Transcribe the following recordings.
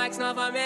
Max novamente,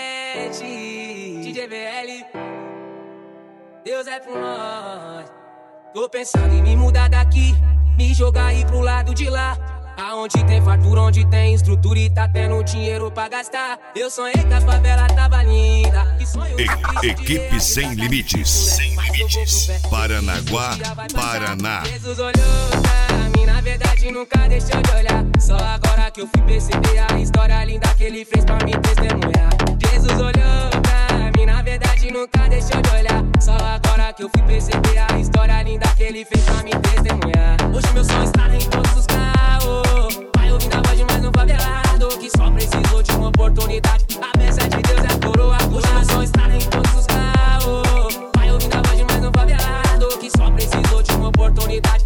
DJ VL, Deus é por nós. Tô pensando em me mudar daqui, me jogar aí pro lado de lá, aonde tem fartura, onde tem estrutura e tá tendo dinheiro pra gastar. Eu sonhei que a favela tava linda. Equipe Sem Limites. Sem Limites. Paranaguá, Paraná. Jesus olhou pra mim, na verdade nunca deixou de olhar. Só agora que eu fui perceber a história linda que ele fez pra me testemunhar. Jesus olhou pra mim, na verdade nunca deixou de olhar. Só agora que eu fui perceber a história linda que ele fez pra me testemunhar. Hoje meu sonho está em todos os carros, vai ouvindo a voz de mais um favelado que só precisou de uma oportunidade. A bênção de Deus é a coroa. Hoje meu sonho está em todos os carros, vai ouvindo a voz de mais um favelado que só precisou de uma oportunidade.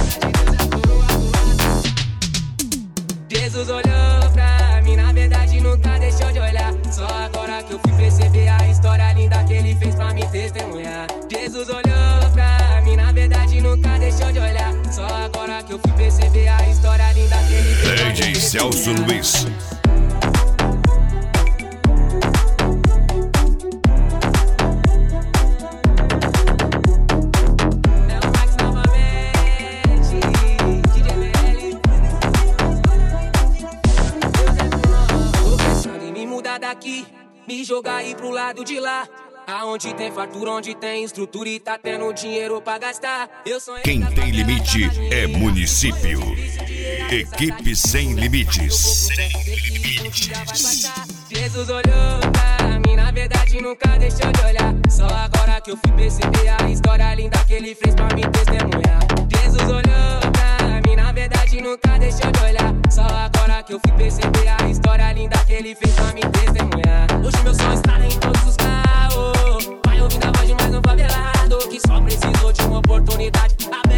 Jesus olhou pra mim, na verdade nunca deixou de olhar. Só agora que eu fui perceber a história linda que ele fez pra me testemunhar. Jesus olhou pra mim, na verdade nunca deixou de olhar. Só agora que eu fui perceber a história linda que ele fez pra me DJ testemunhar. Celso Luiz. Daqui, me jogar aí pro lado de lá, aonde tem fartura, onde tem estrutura e tá tendo dinheiro pra gastar. Quem tem limite é município. Equipe Sem Limites. Sem Limites. Jesus olhou pra mim, na verdade nunca deixou de olhar. Só agora que eu fui perceber a história linda que ele fez pra me testemunhar. Jesus olhou pra mim, na verdade nunca deixou de olhar. Só agora que eu fui perceber a história linda que ele fez pra me testemunhar. Hoje meu sonho está em todos os carros, vai ouvindo a voz de mais um favelado que só precisou de uma oportunidade.